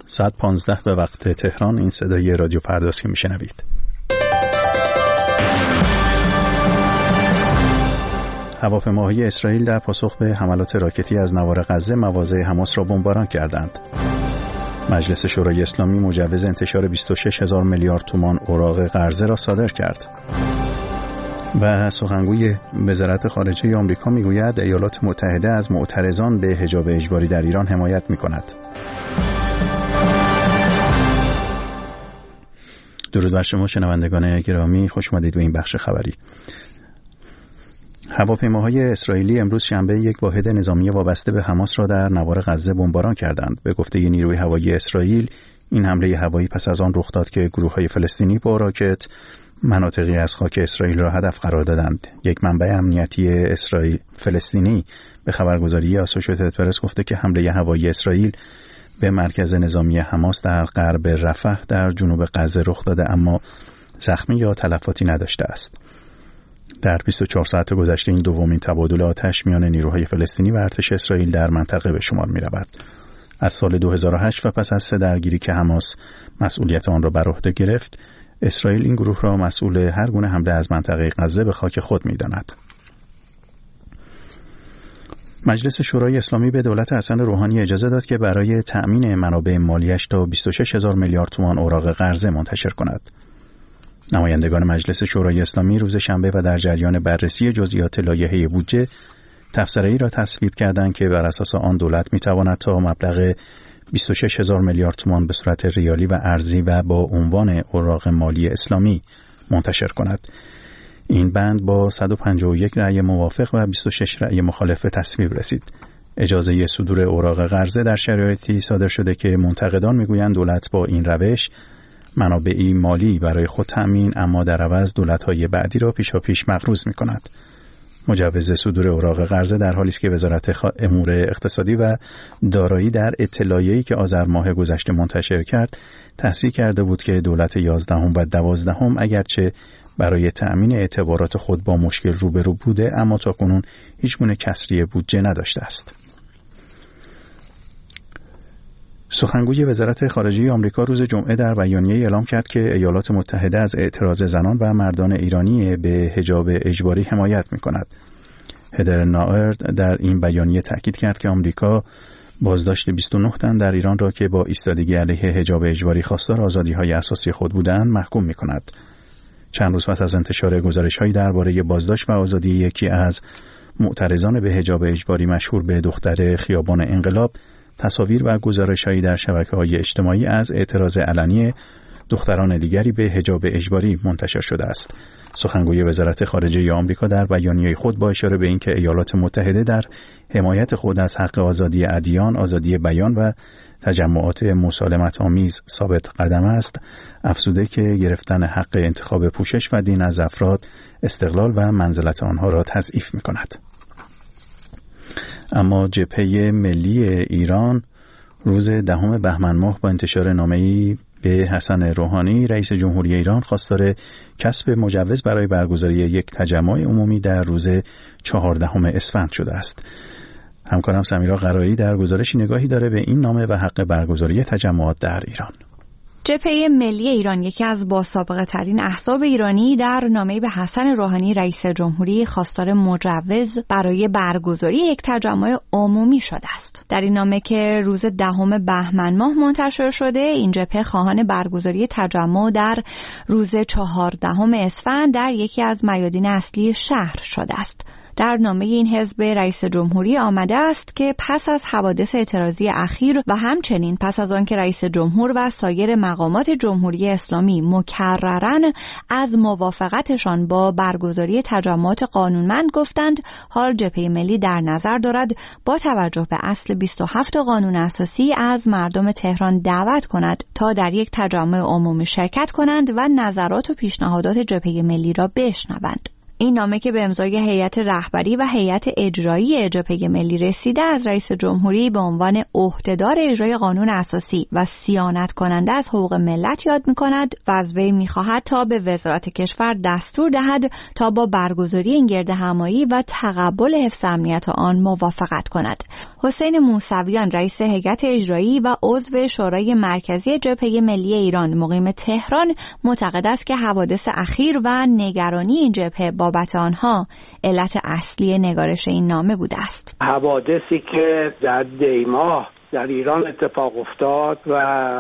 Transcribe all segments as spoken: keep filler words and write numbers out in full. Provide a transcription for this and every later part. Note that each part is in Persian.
ساعت پانزده به وقت تهران. این صدای رادیو پرداز که میشنوید. هواپیماهای اسرائیل در پاسخ به حملات راکتی از نوار غزه مواضع حماس را بمباران کردند. مجلس شورای اسلامی مجوز انتشار بیست و شش هزار میلیارد تومان اوراق قرضه را صادر کرد. و سخنگوی وزارت خارجه آمریکا میگوید ایالات متحده از معترضان به حجاب اجباری در ایران حمایت میکند. درود بر شما شنوندگان گرامی، خوش آمدید به این بخش خبری. هواپیماهای اسرائیلی امروز شنبه یک واحد نظامی وابسته به حماس را در نوار غزه بمباران کردند. به گفته نیروی هوایی اسرائیل، این حمله هوایی پس از آن رخ داد که گروه‌های فلسطینی با راکت مناطقی از خاک اسرائیل را هدف قرار دادند. یک منبع امنیتی اسرائیل فلسطینی به خبرگزاری آسوشییتد پرس گفته که حمله هوایی اسرائیل به مرکز نظامی حماس در غرب رفح در جنوب غزه رخ داده، اما زخمی یا تلفاتی نداشته است. در بیست و چهار ساعت گذشته این دومین تبادل آتش میان نیروهای فلسطینی و ارتش اسرائیل در منطقه به شمار می رود. از سال دو هزار و هشت و پس از سه درگیری که حماس مسئولیت آن را بر عهده گرفت، اسرائیل این گروه را مسئول هر گونه حمله از منطقه غزه به خاک خود می داند. مجلس شورای اسلامی به دولت حسن روحانی اجازه داد که برای تأمین منابع مالیش تا بیست و شش هزار میلیارد تومان اوراق قرضه منتشر کند. نمایندگان مجلس شورای اسلامی روز شنبه و در جریان بررسی جزئیات لایحه بودجه تفسیری را تصویب کردند که بر اساس آن دولت می‌تواند تا مبلغ بیست و شش هزار میلیارد تومان به صورت ریالی و ارزی و با عنوان اوراق مالی اسلامی منتشر کند. این بند با صد و پنجاه و یک رأی موافق و بیست و شش رأی مخالف به تصویب رسید. اجازه صدور اوراق قرضه در شرایطی صادر شده که منتقدان میگویند دولت با این روش منابعی مالی برای خود تأمین، اما در عوض دولت‌های بعدی را پیشاپیش مقروض می‌کند. مجوز صدور اوراق قرضه در حالی است که وزارت امور اقتصادی و دارایی در اطلاعیه‌ای که آذر ماه گذشته منتشر کرد تصریح کرده بود که دولت یازدهم و دوازدهم اگرچه برای تأمین اعتبارات خود با مشکل روبرو بوده، اما تاکنون هیچ گونه کسری بودجه نداشته است. سخنگوی وزارت خارجه آمریکا روز جمعه در بیانیه اعلام کرد که ایالات متحده از اعتراض زنان و مردان ایرانی به حجاب اجباری حمایت می‌کند. هدر ناورد در این بیانیه تاکید کرد که آمریکا بازداشت بیست و نه تن در ایران را که با ایستادگی علیه حجاب اجباری خواستار آزادی‌های اساسی خود بودند محکوم می‌کند. چند روز پس از انتشار گزارش‌هایی درباره بازداشت و آزادی یکی از معترضان به حجاب اجباری مشهور به دختر خیابان انقلاب، تصاویر و گزارش‌هایی در شبکه‌های اجتماعی از اعتراض علنی دختران دیگری به حجاب اجباری منتشر شده است. سخنگوی وزارت خارجه آمریکا در بیانیه خود با اشاره به اینکه ایالات متحده در حمایت خود از حق آزادی ادیان، آزادی بیان و تجمعات مسالمت آمیز ثابت قدم است، افزوده که گرفتن حق انتخاب پوشش و دین از افراد استقلال و منزلت آنها را تضعیف می‌کند. اما جبهه ملی ایران روز دهم بهمن ماه با انتشار نامه‌ای به حسن روحانی رئیس جمهوری ایران خواستار کسب مجوز برای برگزاری یک تجمع عمومی در روز چهاردهم اسفند شده است. همکارم سمیرا قرایی در گزارشی نگاهی داره به این نامه و حق برگزاری تجمعات در ایران. جبهه ملی ایران، یکی از باسابقه ترین احزاب ایرانی، در نامه‌ای به حسن روحانی رئیس جمهوری خواستار مجوز برای برگزاری یک تجمع عمومی شده است. در این نامه که روز دهم بهمن ماه منتشر شده، این جبهه خواهان برگزاری تجمع در روز چهاردهم اسفند در یکی از میادین اصلی شهر شده است. در نامه این حزب رئیس جمهوری آمده است که پس از حوادث اعتراضی اخیر و همچنین پس از آن که رئیس جمهور و سایر مقامات جمهوری اسلامی مکرراً از موافقتشان با برگزاری تجمعات قانونمند گفتند، حال جبهه ملی در نظر دارد با توجه به اصل بیست و هفت قانون اساسی از مردم تهران دعوت کند تا در یک تجمع عمومی شرکت کنند و نظرات و پیشنهادات جبهه ملی را بشنوند. این نامه که به امضای هیئت رهبری و هیئت اجرایی جبهه ملی رسیده، از رئیس جمهوری به عنوان عهدهدار اجرای قانون اساسی و صیانت کننده از حقوق ملت یاد می‌کند و از وی می‌خواهد تا به وزارت کشور دستور دهد تا با برگزاری این گردهمایی و تقبل حفظ امنیت آن موافقت کند. حسین موسویان رئیس هیئت اجرایی و عضو شورای مرکزی جبهه ملی ایران مقیم تهران معتقد است که حوادث اخیر و نگرانی این جبهه بابت آنها علت اصلی نگارش این نامه بوده است. حوادثی که در دیماه در ایران اتفاق افتاد و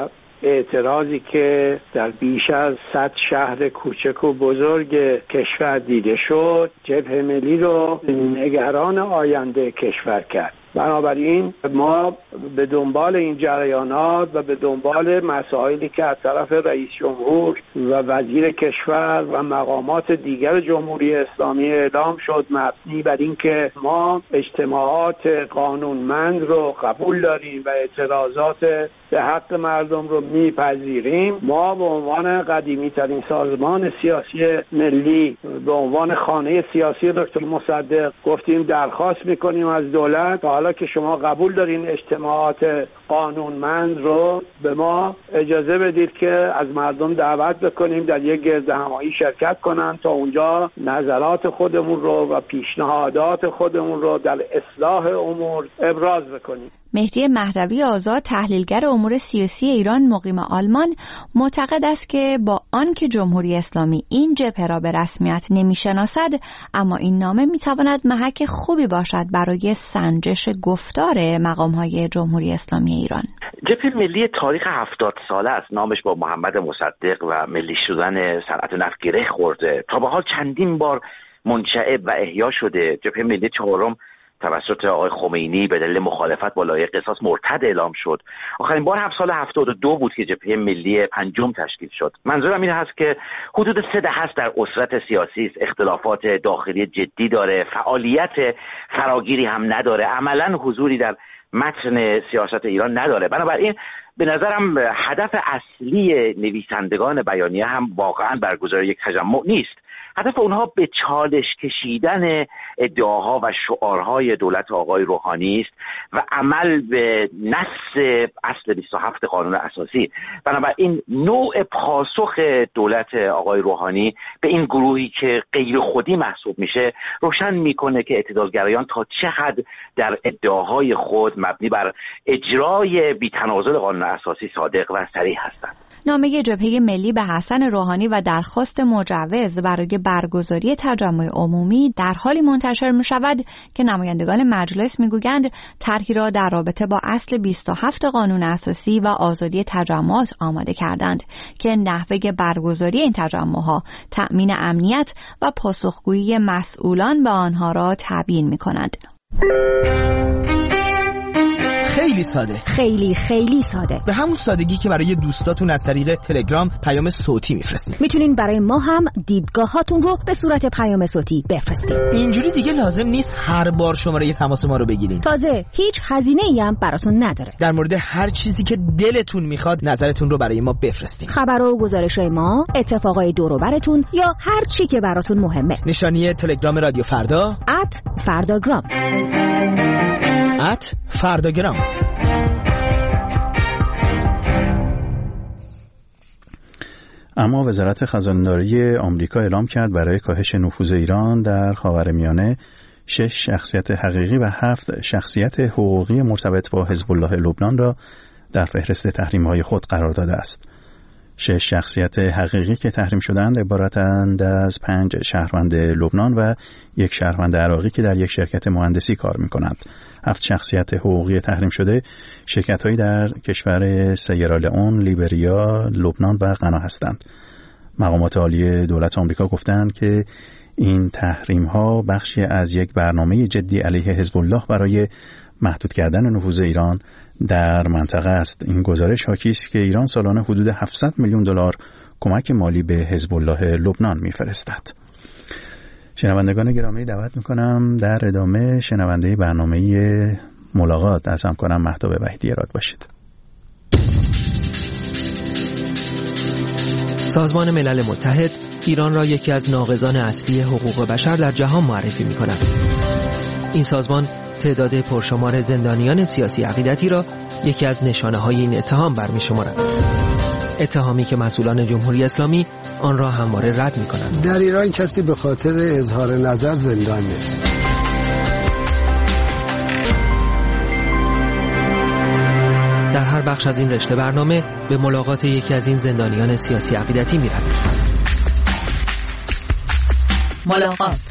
اعتراضی که در بیش از صد شهر کوچک و بزرگ کشور دیده شد، جبهه ملی رو نگران آینده کشور کرد. بنابراین ما به دنبال این جریانات و به دنبال مسائلی که از طرف رئیس جمهور و وزیر کشور و مقامات دیگر جمهوری اسلامی اعلام شد، مبنی بر این که ما اجتماعات قانونمند رو قبول داریم و اعتراضات به حق مردم رو میپذیریم. ما به عنوان قدیمی ترین سازمان سیاسی ملی، به عنوان خانه سیاسی دکتر مصدق گفتیم درخواست میکنیم از دولت، حالا که شما قبول دارین اجتماعات قانونمند رو، به ما اجازه بدید که از مردم دعوت بکنیم در یک گردهمایی شرکت کنن تا اونجا نظرات خودمون رو و پیشنهادات خودمون رو در اصلاح امور ابراز بکنیم. مهدی مهدوی آزاد، تحلیلگر امور سیاسی ایران مقیم آلمان، معتقد است که با آنکه جمهوری اسلامی این جبهه را به رسمیت نمی‌شناسد، اما این نامه می‌تواند محک خوبی باشد برای سنجش گفتار مقام‌های جمهوری اسلامی ایران. جبهه ملی تاریخ هفتاد ساله است. نامش با محمد مصدق و ملی شدن صنعت نفت گره خورده. تا به حال چندین بار منشعب و احیا شده. جبهه ملی چهارم توسط آقای خمینی به دلیل مخالفت با لایحه قصاص مرتد اعلام شد. آخرین بار هم سال هفتاد و دو بود که جبهه ملی پنجم تشکیل شد. منظورم این هست که حدود سه دهه است در اسرت سیاسی است، اختلافات داخلی جدی داره، فعالیت فراگیری هم نداره، عملاً حضوری در متن سیاست ایران نداره. بنابراین به نظرم هدف اصلی نویسندگان بیانیه هم واقعاً برگزاری یک تجمع نیست. هدف اونها به چالش کشیدن ادعاها و شعارهای دولت آقای روحانی است و عمل به نص اصل بیست و هفت قانون اساسی. بنابراین نوع پاسخ دولت آقای روحانی به این گروهی که غیر خودی محسوب میشه روشن میکنه که اعتدالگرایان تا چه حد در ادعاهای خود مبنی بر اجرای بی‌تنازل قانون اساسی صادق و صریح هستند. نامه جبهه ملی به حسن روحانی و درخواست مجوز برای برگزاری تجمع عمومی در حالی منتشر می شود که نمایندگان مجلس می گویند طرحی را در رابطه با اصل بیست و هفت قانون اساسی و آزادی تجمعات آماده کردند که نحوه برگزاری این تجمعها تأمین امنیت و پاسخگویی مسئولان به آنها را تبیین می کنند. خیلی ساده، خیلی خیلی ساده، به همون سادگی که برای دوستاتون از طریق تلگرام پیام صوتی میفرستین. میتونین برای ما هم دیدگاهاتون رو به صورت پیام صوتی بفرستین. اینجوری دیگه لازم نیست هر بار شماره تماس ما رو بگیرین. تازه هیچ هزینه‌ای هم براتون نداره. در مورد هر چیزی که دلتون میخواد نظرتون رو برای ما بفرستین. خبر و گزارش‌های ما، اتفاقای دور و برتون یا هر چی که براتون مهمه. نشانی تلگرام رادیو فردا ات فرداگرام ات فرداگرام. اما وزارت خزانداری آمریکا اعلام کرد برای کاهش نفوذ ایران در خاورمیانه شش شخصیت حقیقی و هفت شخصیت حقوقی مرتبط با حزب الله لبنان را در فهرست تحریم‌های خود قرار داده است. شش شخصیت حقیقی که تحریم شدند عبارتند از پنج شهروند لبنان و یک شهروند عراقی که در یک شرکت مهندسی کار می‌کنند. هفت شخصیت حقوقی تحریم شده شرکت‌هایی در کشور سیرالئون، لیبریا، لبنان و غنا هستند. مقامات عالی دولت آمریکا گفتند که این تحریم‌ها بخشی از یک برنامه جدی علیه حزب الله برای محدود کردن نفوذ ایران در منطقه است. این گزارش حاکی است که ایران سالانه حدود هفتصد میلیون دلار کمک مالی به حزب الله لبنان می‌فرستد. شنوندگان گرامی، دعوت می‌کنم در ادامه شنونده برنامه ملاقات از همکارم مهتاب وحیدی اراد باشید. سازمان ملل متحد ایران را یکی از ناقضان اصلی حقوق بشر در جهان معرفی می‌کند. این سازمان تعداد پرشمار زندانیان سیاسی عقیدتی را یکی از نشانه‌های این اتهام برمی‌شمارد. اتهامی که مسئولان جمهوری اسلامی آن را همواره رد می‌کنند. در ایران کسی به خاطر اظهار نظر زندان نیست. هر بخش از این رشته برنامه به ملاقات یکی از این زندانیان سیاسی عقیدتی می‌رویم. ملاقات.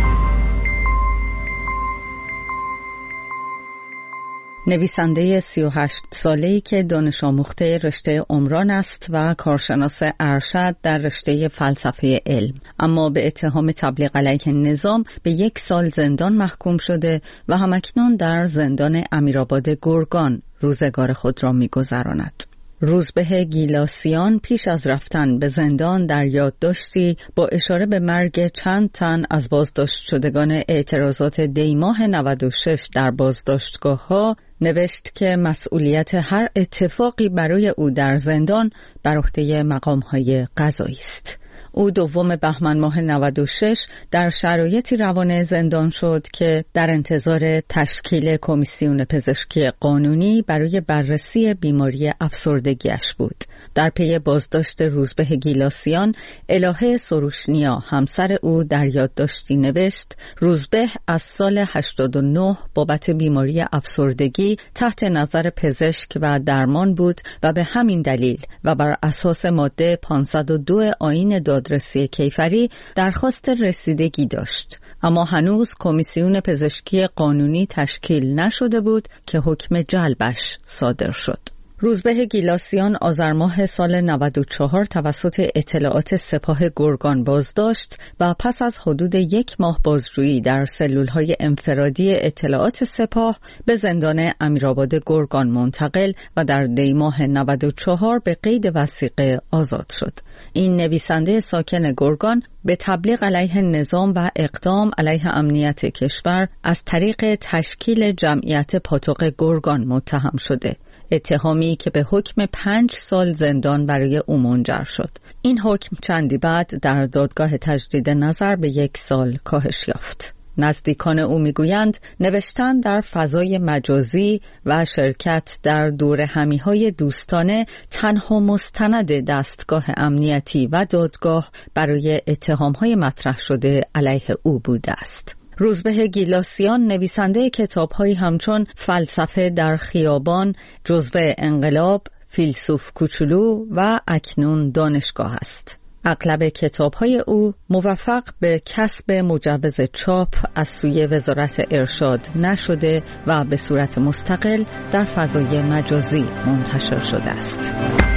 نویسنده سی و هشت ساله‌ای که دانش آموخته رشته عمران است و کارشناس ارشد در رشته فلسفه علم، اما به اتهام تبلیغ علیه نظام به یک سال زندان محکوم شده و همکنون در زندان امیرآباد گرگان روزگار خود را می‌گذراند. روزبه گیلاسیان پیش از رفتن به زندان در یادداشتی با اشاره به مرگ چند تن از بازداشت شدگان اعتراضات دیماه نود و شش در بازداشتگاه‌ها نوشت که مسئولیت هر اتفاقی برای او در زندان بر عهده مقام‌های قضایی است. او دوم بهمن ماه نود و شش در شرایطی روانه زندان شد که در انتظار تشکیل کمیسیون پزشکی قانونی برای بررسی بیماری افسردگیش بود. در پی بازداشت روزبه گیلاسیان، الهه سروشنیا همسر او در یادداشتی نوشت: روزبه از سال هشتاد و نه بابت بیماری افسردگی تحت نظر پزشک و درمان بود و به همین دلیل و بر اساس ماده پانصد و دو آیین دادرسی کیفری درخواست رسیدگی داشت، اما هنوز کمیسیون پزشکی قانونی تشکیل نشده بود که حکم جلبش صادر شد. روزبه گیلاسیان آذر ماه سال نود و چهار توسط اطلاعات سپاه گرگان بازداشت و پس از حدود یک ماه بازجویی در سلولهای انفرادی اطلاعات سپاه به زندان امیرآباد گرگان منتقل و در دی ماه نود و چهار به قید وثیقه آزاد شد. این نویسنده ساکن گرگان به تبلیغ علیه نظام و اقدام علیه امنیت کشور از طریق تشکیل جمعیت پاتوق گرگان متهم شده، اتهامی که به حکم پنج سال زندان برای او منجر شد. این حکم چندی بعد در دادگاه تجدید نظر به یک سال کاهش یافت. نزدیکان او میگویند نوشتن در فضای مجازی و شرکت در دوره همیهای دوستانه تنها مستند دستگاه امنیتی و دادگاه برای اتهامهای مطرح شده علیه او بوده است. روزبه گیلاسیان نویسنده کتاب‌هایی همچون فلسفه در خیابان، جزوه انقلاب، فیلسوف کوچولو و اکنون دانشگاه است. اغلب کتاب‌های او موفق به کسب مجوز چاپ از سوی وزارت ارشاد نشده و به صورت مستقل در فضای مجازی منتشر شده است.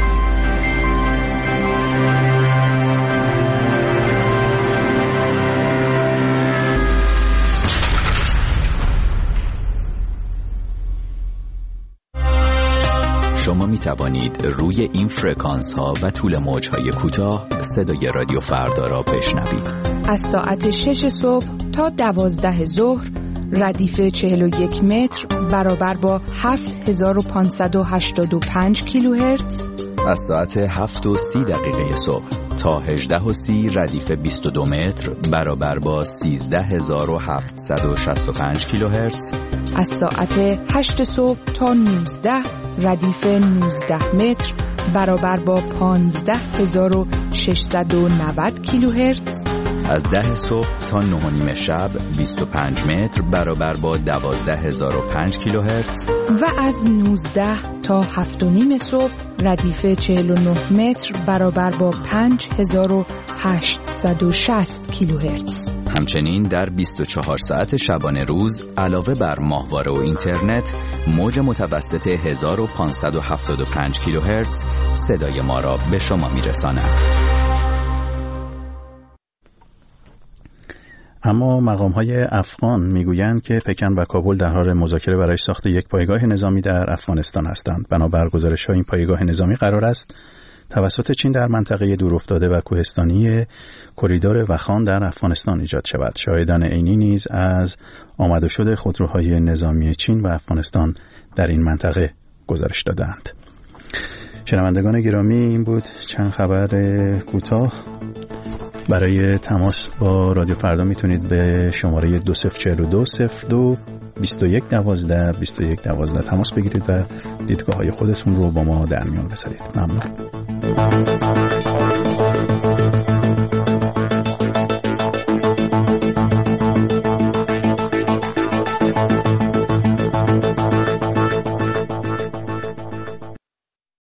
شما می توانید روی این فرکانس ها و طول موج های کوتاه صدای رادیو فردا را بشنوید. از ساعت شش صبح تا دوازده ظهر ردیف چهل و یک متر برابر با هفت هزار و پانصد و هشتاد و پنج کیلوهرتز. از ساعت هفت و سی دقیقه صبح تا هجده و سی ردیف بیست و دو متر برابر با سیزده هزار و هفتصد و شصت و پنج کیلوهرتز. از ساعت هشت صبح تا نوزده ردیف نوزده متر برابر با پانزده هزار و ششصد و نود کیلوهرتز. از ده صبح تا نه و نیم شب بیست و پنج متر برابر با دوازده هزار و پنج کیلوهرتز. و از نوزده تا هفت و نیم صبح ردیف چهل و نه متر برابر با پنج هزار و هشتصد و شصت کیلوهرتز. همچنین در بیست و چهار ساعت شبانه روز علاوه بر ماهواره و اینترنت موج متوسط هزار و پانصد و هفتاد و پنج کیلوهرتز صدای ما را به شما میرساند. اما مقام‌های افغان میگویند که پکن و کابل در حال مذاکره برای ساخت یک پایگاه نظامی در افغانستان هستند. بنابر گزارش‌ها این پایگاه نظامی قرار است توسط چین در منطقه دورافتاده و کوهستانی کریدور وخان در افغانستان ایجاد شود. شاهدان عینی نیز از آمد و شد خودروهای نظامی چین و افغانستان در این منطقه گزارش دادند. شنوندگان گرامی، این بود چند خبر کوتاه. برای تماس با رادیو فردا میتونید به شماره دو صفر چهل و دو صفر دو بیست و یک دوازده بیست و یک دوازده تماس بگیرید و دیدگاه های خودتون رو با ما در میان بذارید. ممنون.